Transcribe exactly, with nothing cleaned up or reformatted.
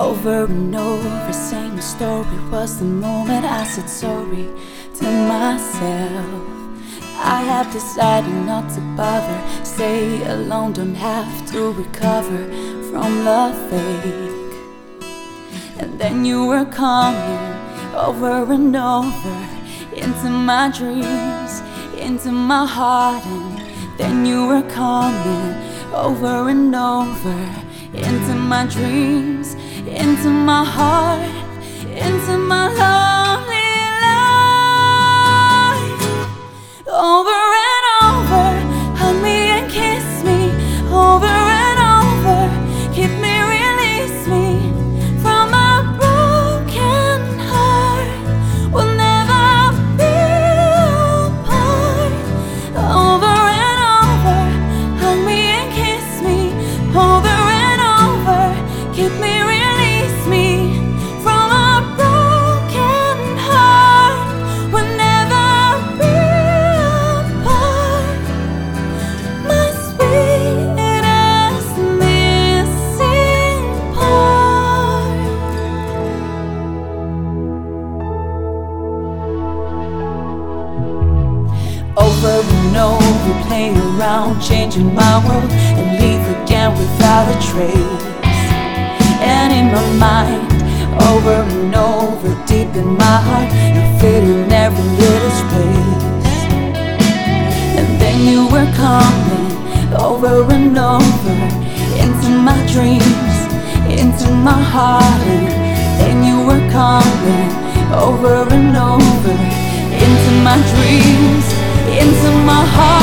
Over and over, same story. Was the moment I said sorry to myself. I have decided not to bother. Stay alone, don't have to recover from love fake. And then you were coming over and over into my dreams, into my heart. And then you were coming over and over into my dreams, into my heart, into my lonely life. Over and over, hug me and kiss me. Over and over, keep me, release me from a broken heart. We'll never be apart. Over and over, hug me and kiss me. Over and over, keep me, release me from a broken heart. We'll never be apart. My sweetest missing part. Over and over, playing around, changing my world, and leave again without a trace. And in my mind, over and over, deep in my heart, you fit in every little space. And then you were coming over and over into my dreams, into my heart. And then you were coming over and over into my dreams, into my heart.